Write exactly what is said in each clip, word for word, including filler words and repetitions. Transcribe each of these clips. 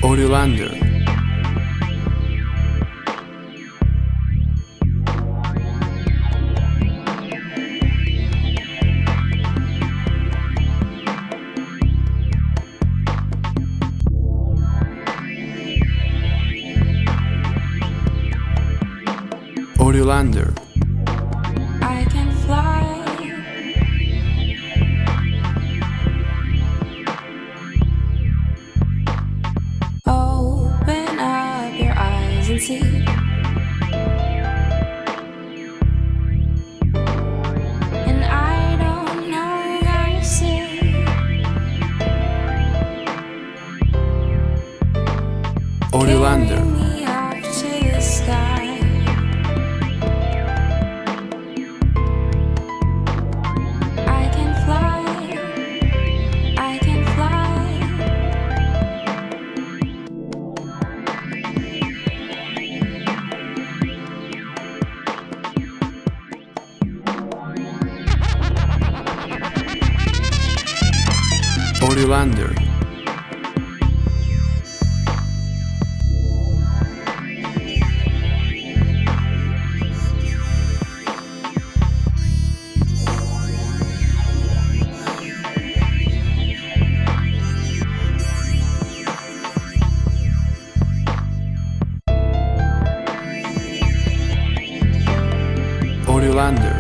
Audiolandr. Audiolandr. I can fly. Open up your eyes and see. And I don't know how to say. Audiolandr. Carry me up to the sky. I can fly. I can fly. Audiolandr. Audiolandr.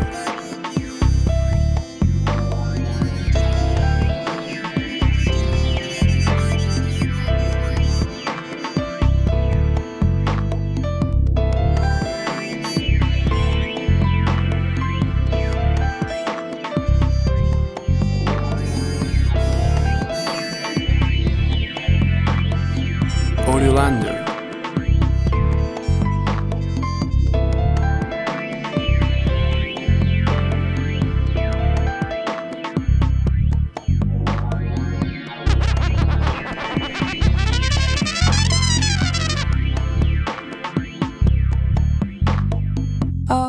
Audiolandr.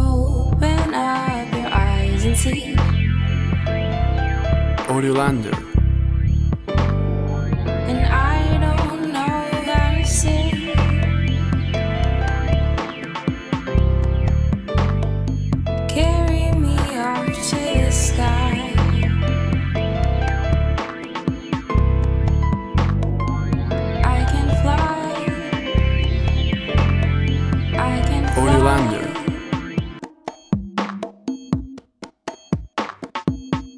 Open up your eyes and see. Audiolandr.